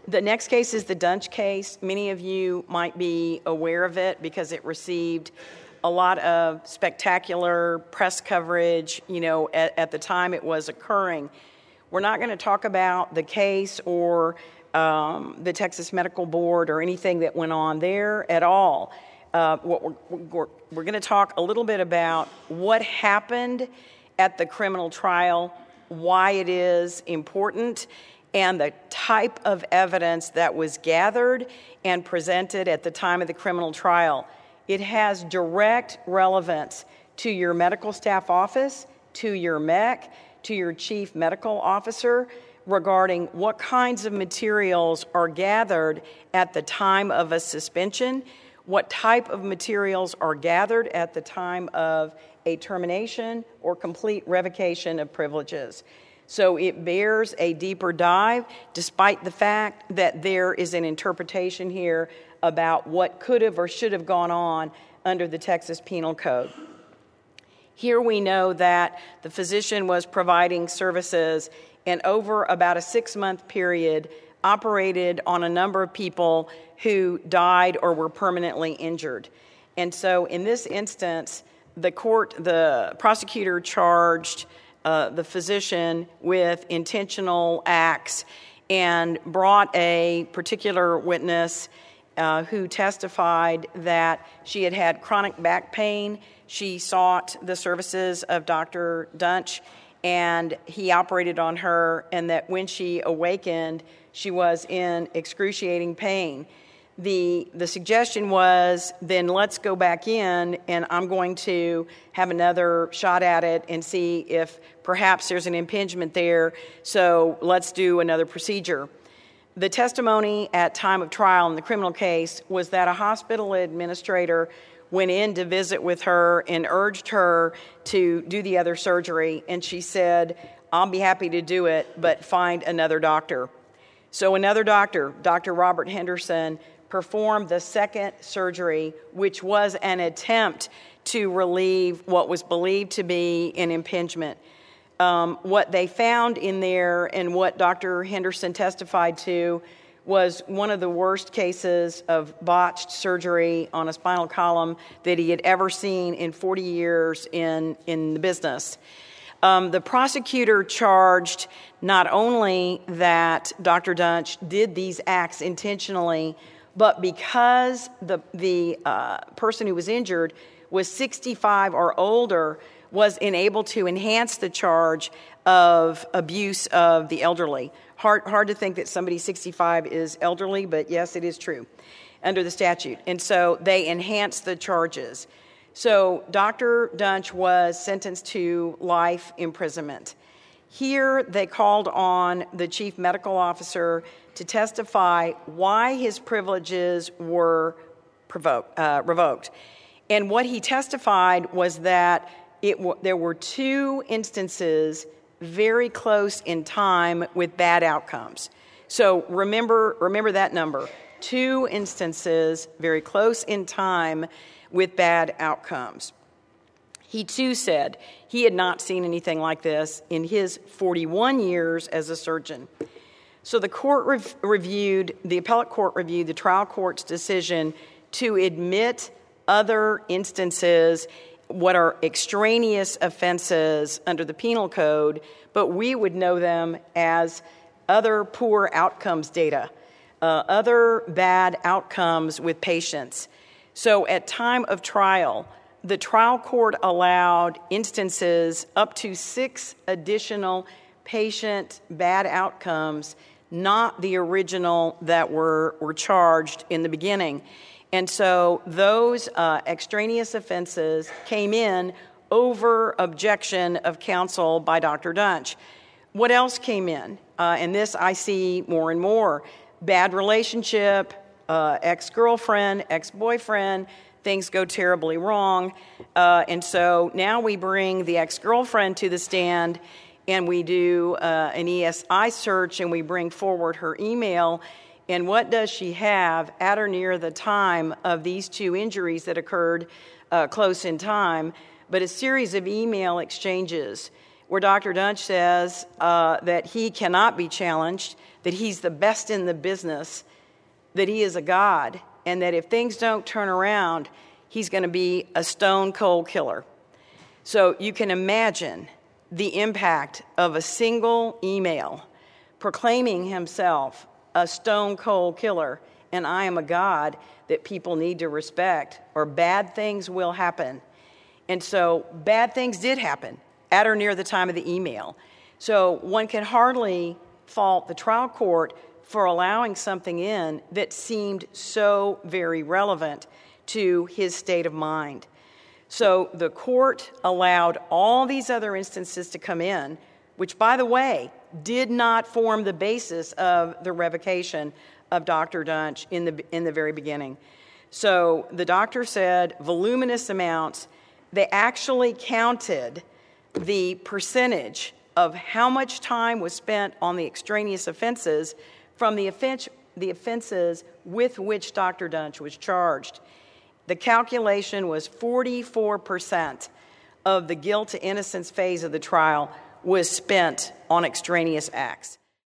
The next case is the Duntsch case. Many of you might be aware of it because it received a lot of spectacular press coverage, at the time it was occurring. We're not going to talk about the case or the Texas Medical Board or anything that went on there at all. We're going to talk a little bit about what happened at the criminal trial, why it is important, and the type of evidence that was gathered and presented at the time of the criminal trial. It has direct relevance to your medical staff office, to your MEC, to your chief medical officer, regarding what kinds of materials are gathered at the time of a suspension, what type of materials are gathered at the time of a termination or complete revocation of privileges. So it bears a deeper dive, despite the fact that there is an interpretation here about what could have or should have gone on under the Texas Penal Code. Here we know that the physician was providing services and over about a 6-month period operated on a number of people who died or were permanently injured. And so in this instance, the prosecutor charged the physician with intentional acts and brought a particular witness who testified that she had had chronic back pain. She sought the services of Dr. Duntsch, and he operated on her, and that when she awakened, she was in excruciating pain. The suggestion was, then let's go back in, and I'm going to have another shot at it and see if perhaps there's an impingement there, so let's do another procedure. The testimony at time of trial in the criminal case was that a hospital administrator went in to visit with her and urged her to do the other surgery, and she said, I'll be happy to do it, but find another doctor. So another doctor, Dr. Robert Henderson, performed the second surgery, which was an attempt to relieve what was believed to be an impingement. What they found in there and what Dr. Henderson testified to was one of the worst cases of botched surgery on a spinal column that he had ever seen in 40 years in the business. The prosecutor charged not only that Dr. Duntsch did these acts intentionally, but because the person who was injured was 65 or older, was unable to enhance the charge of abuse of the elderly. Hard to think that somebody 65 is elderly, but yes, it is true under the statute. And so they enhanced the charges. So Dr. Duntsch was sentenced to life imprisonment. Here they called on the chief medical officer to testify why his privileges were revoked. And what he testified was that there were 2 instances very close in time with bad outcomes. So remember that number. 2 instances very close in time with bad outcomes. He too said he had not seen anything like this in his 41 years as a surgeon. So the court the appellate court reviewed the trial court's decision to admit other instances, what are extraneous offenses under the penal code, but we would know them as other poor outcomes data, other bad outcomes with patients. So at time of trial, the trial court allowed instances up to 6 additional patient bad outcomes, not the original that were charged in the beginning. And so those extraneous offenses came in over objection of counsel by Dr. Duntsch. What else came in? And this I see more and more. Bad relationship, ex-girlfriend, ex-boyfriend, things go terribly wrong. And so now we bring the ex-girlfriend to the stand and we do an ESI search and we bring forward her email. And what does she have at or near the time of these 2 injuries that occurred close in time? But a series of email exchanges where Dr. Duntsch says that he cannot be challenged, that he's the best in the business, that he is a god, and that if things don't turn around, he's going to be a stone-cold killer. So you can imagine the impact of a single email proclaiming himself a stone-cold killer, and I am a god that people need to respect, or bad things will happen. And so bad things did happen at or near the time of the email. So one can hardly fault the trial court for allowing something in that seemed so very relevant to his state of mind. So the court allowed all these other instances to come in, which, by the way, did not form the basis of the revocation of Dr. Duntsch in the very beginning. So the doctor said voluminous amounts. They actually counted the percentage of how much time was spent on the extraneous offenses from the offenses with which Dr. Duntsch was charged. The calculation was 44% of the guilt to innocence phase of the trial was spent on extraneous acts.